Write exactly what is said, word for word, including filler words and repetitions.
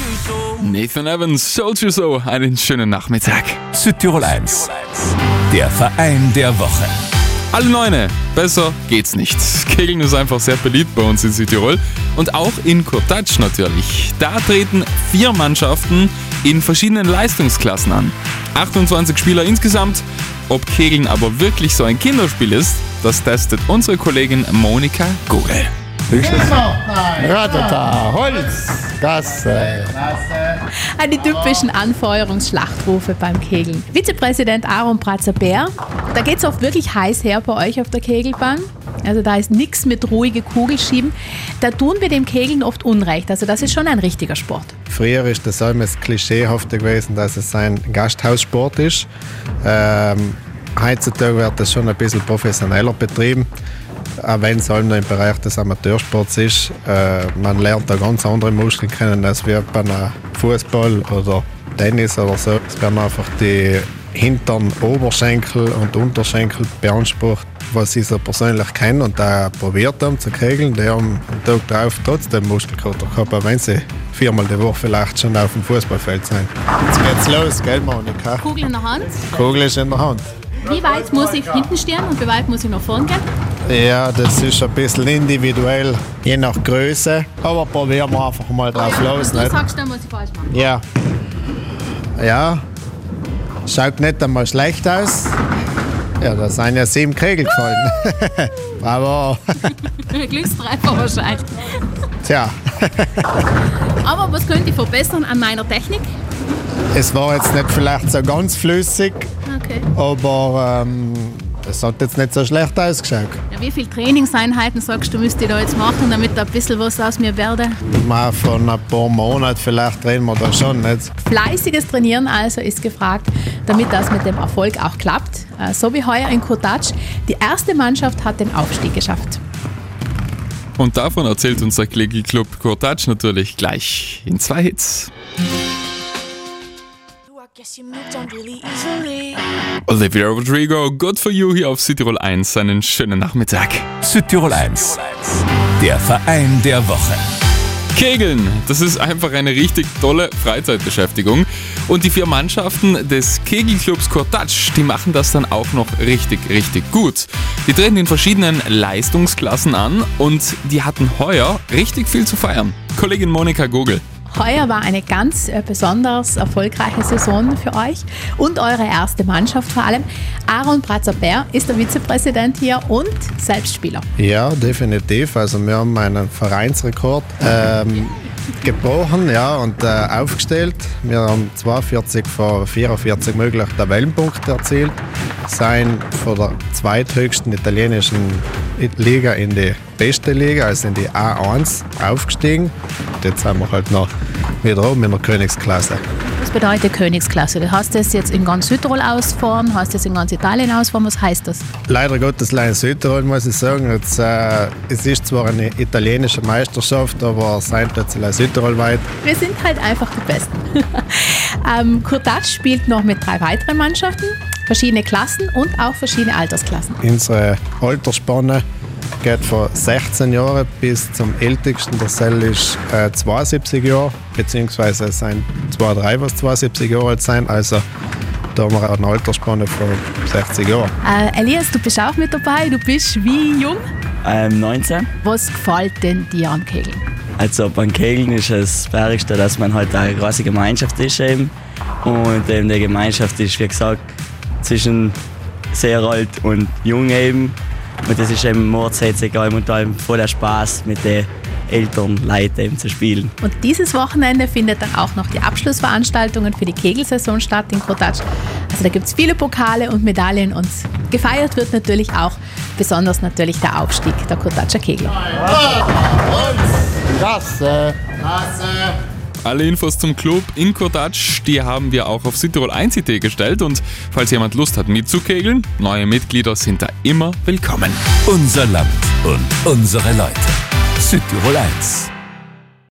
Nathan Evans, Soldier So, einen schönen Nachmittag. Südtirol eins, der Verein der Woche. Alle Neune, besser geht's nicht. Kegeln ist einfach sehr beliebt bei uns in Südtirol und auch in Kurtatsch natürlich. Da treten vier Mannschaften in verschiedenen Leistungsklassen an. achtundzwanzig Spieler insgesamt. Ob Kegeln aber wirklich so ein Kinderspiel ist, das testet unsere Kollegin Monika Gogel. Ratata, Holz, Gasse. Die typischen Anfeuerungsschlachtrufe beim Kegeln. Vizepräsident Aaron Bratzer-Bär, da geht es oft wirklich heiß her bei euch auf der Kegelbahn. Also da ist nichts mit ruhige Kugelschieben. Da tun wir dem Kegeln oft Unrecht. Also das ist schon ein richtiger Sport. Früher ist das immer das Klischeehafte gewesen, dass es ein Gasthaussport ist. Ähm, heutzutage wird das schon ein bisschen professioneller betrieben. Auch wenn es halt noch im Bereich des Amateursports ist, äh, man lernt da ganz andere Muskeln kennen als wir bei einem Fußball oder Tennis oder so. Es werden einfach die hinteren Oberschenkel und Unterschenkel beansprucht, was ich so persönlich kenne und da probiert haben zu kegeln, die haben am Tag drauf trotzdem Muskelkater gehabt, auch wenn sie viermal die Woche vielleicht schon auf dem Fußballfeld sind. Jetzt geht's los, gell Monika? Kugel in der Hand. Kugel ist in der Hand. Wie weit muss ich hinten stehen und wie weit muss ich nach vorn gehen? Ja, das ist ein bisschen individuell, je nach Größe. Aber probieren wir einfach mal drauf ja, los. Du nicht? sagst dann, was ich falsch mache. Ja. Ja. Schaut nicht einmal schlecht aus. Ja, da sind ja sieben Kegel gefallen. Bravo. Glückstreffer wahrscheinlich. Tja. Aber was könnte ich verbessern an meiner Technik? Es war jetzt nicht vielleicht so ganz flüssig, Okay. aber ähm, es hat jetzt nicht so schlecht ausgeschaut. Ja, wie viele Trainingseinheiten sagst du, müsste ich da jetzt machen, damit da ein bisschen was aus mir werde? Mal von ein paar Monaten vielleicht drehen wir da schon nicht. Fleißiges Trainieren also ist gefragt, damit das mit dem Erfolg auch klappt. Äh, So wie heuer in Kurtatsch. Die erste Mannschaft hat den Aufstieg geschafft. Und davon erzählt uns der Kegelclub Kurtatsch natürlich gleich in zwei Hits. Olivia Rodrigo, Good For You hier auf Südtirol eins. Einen schönen Nachmittag. Südtirol eins, der Verein der Woche. Kegeln, das ist einfach eine richtig tolle Freizeitbeschäftigung. Und die vier Mannschaften des Kegelclubs Kurtatsch, die machen das dann auch noch richtig, richtig gut. Die treten in verschiedenen Leistungsklassen an und die hatten heuer richtig viel zu feiern. Kollegin Monika Gogel. Heuer war eine ganz äh, besonders erfolgreiche Saison für euch und eure erste Mannschaft vor allem. Aaron Bratzer-Bär ist der Vizepräsident hier und selbst Spieler. Ja, definitiv. Also wir haben einen Vereinsrekord ähm, gebrochen, ja, und äh, aufgestellt. Wir haben zweiundvierzig von vierundvierzig möglichen Tabellenpunkte erzielt, sind von der zweithöchsten italienischen Liga in die beste Liga, also in die A eins, aufgestiegen. Und jetzt sind wir halt noch wieder oben in der Königsklasse. Was bedeutet Königsklasse? Du hast das jetzt in ganz Südtirol ausfahren, hast das in ganz Italien ausfahren, was heißt das? Leider Gottes allein in Südtirol, muss ich sagen. Jetzt, äh, es ist zwar eine italienische Meisterschaft, aber sein plötzlich Südtirol weit. Wir sind halt einfach die Besten. ähm, Kurtatsch spielt noch mit drei weiteren Mannschaften, verschiedene Klassen und auch verschiedene Altersklassen. Unsere Altersspanne geht von sechzehn Jahren bis zum ältesten, der Cell ist äh, zweiundsiebzig Jahre, beziehungsweise es sind zwei, drei, was zweiundsiebzig Jahre alt sind. Also da haben wir eine Altersspanne von sechzig Jahren. Äh, Elias, du bist auch mit dabei. Du bist wie jung? Ähm, neunzehn. Was gefällt denn dir am Kegeln? Also beim Kegeln ist es das Wichtigste, dass man halt eine große Gemeinschaft ist eben. Und eben die Gemeinschaft ist, wie gesagt, zwischen sehr alt und jung eben. Und das ist eben mordsherzig, egal und allem voller Spaß mit den älteren Leuten eben zu spielen. Und dieses Wochenende findet dann auch noch die Abschlussveranstaltungen für die Kegelsaison statt in Kurtatsch. Also da gibt es viele Pokale und Medaillen und gefeiert wird natürlich auch besonders natürlich der Aufstieg der Kurtatscher Kegler. Gasse! Alle Infos zum Club in Kurtatsch, die haben wir auch auf Südtirol eins punkt at gestellt und falls jemand Lust hat mitzukegeln, neue Mitglieder sind da immer willkommen. Unser Land und unsere Leute. Südtirol eins.